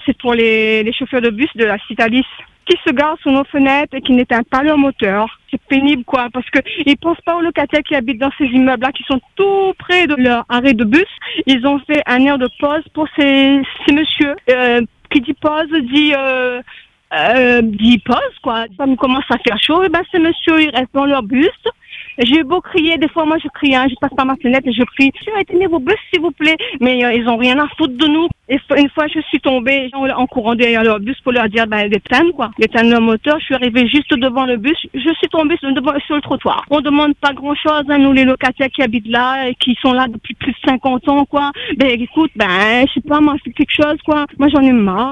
c'est pour les chauffeurs de bus de la Citalis qui se garent sous nos fenêtres et qui n'éteignent pas leur moteur. C'est pénible, quoi, parce que ils pensent pas aux locataires qui habitent dans ces immeubles-là, qui sont tout près de leur arrêt de bus. Ils ont fait un air de pause pour ces messieurs. Qui dit pause, dit pause, quoi. Ça nous commence à faire chaud, et ces messieurs, ils restent dans leur bus. J'ai beau crier, des fois moi je crie, je passe par ma fenêtre et je crie, éteignez vos bus s'il vous plaît, mais ils ont rien à foutre de nous. Et une fois je suis tombée en courant derrière leur bus pour leur dire d'éteindre leur moteur. Je suis arrivée juste devant le bus, je suis tombée sur le trottoir. On demande pas grand chose à nous les locataires qui habitent là et qui sont là depuis plus de 50 ans, quoi. Écoute, je sais pas, moi c'est quelque chose, quoi. Moi j'en ai marre.